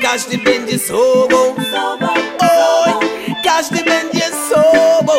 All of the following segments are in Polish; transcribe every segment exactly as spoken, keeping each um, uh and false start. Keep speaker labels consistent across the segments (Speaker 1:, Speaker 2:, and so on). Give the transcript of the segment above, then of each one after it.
Speaker 1: każdy będzie sobą. Oj, każdy będzie sobą.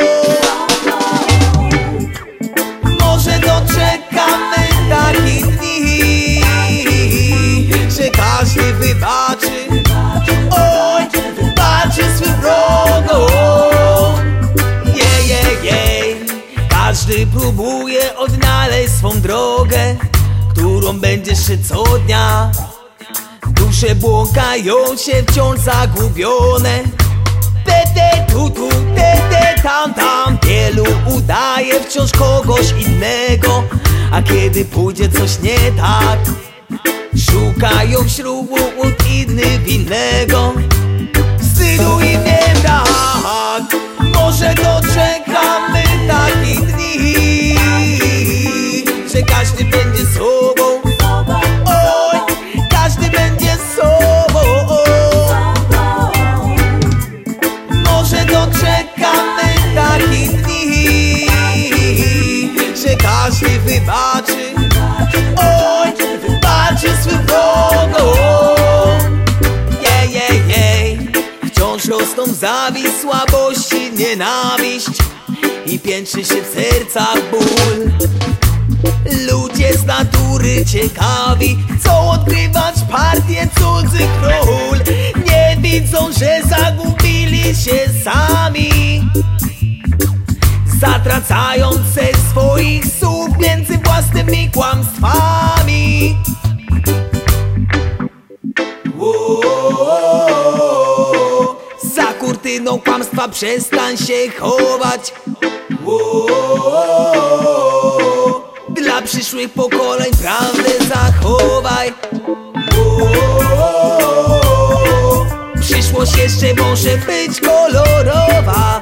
Speaker 1: Może doczekamy takich dni, że każdy wybaczy. Oj, wybaczy swym wrogom. Jej, jej, jej. Każdy próbuje odnaleźć swą drogę, którą będzie szedł co dnia. Dusze błąkają się wciąż zagubione. Te, te, tu, tu, te, te, tam, tam. Wielu udaje wciąż kogoś innego, a kiedy pójdzie coś nie tak, szukają wśród innych winnego. Wstydu im nie brak. Może doczekamy takich dni, że każdy będzie sobą. Oj, każdy będzie sobą. Może doczekamy takich dni, że każdy wybaczy. Oj, wybaczy swym wrogom. Jej, jej, jej. Wciąż rosną zawiść, słabość i nienawiść, i piętrzy się w sercach ból. Ludzie z natury ciekawi chcą odgrywać partię cudzych ról. Nie widzą, że zagubili się sami, zatracając se swoich słów między własnymi kłamstwami. Za kurtyną kłamstwa przestań się chować. Dla przyszłych pokoleń prawdę zachowaj. Przyszłość jeszcze może być kolorowa.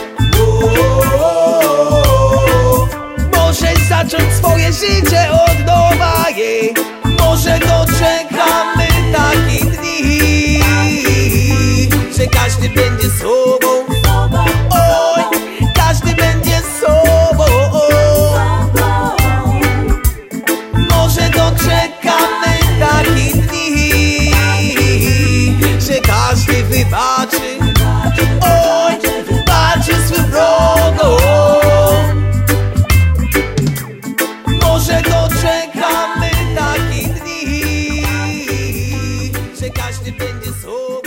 Speaker 1: Możesz zacząć swoje życie od nowa. Jej. Może doczekamy takich dni, że każdy będzie sobą. Oj, każdy będzie sobą. Może doczekamy takich dni, że każdy wybaczy. Oj, wybaczy swym wrogom. Może doczekamy takich dni, że każdy będzie sobą.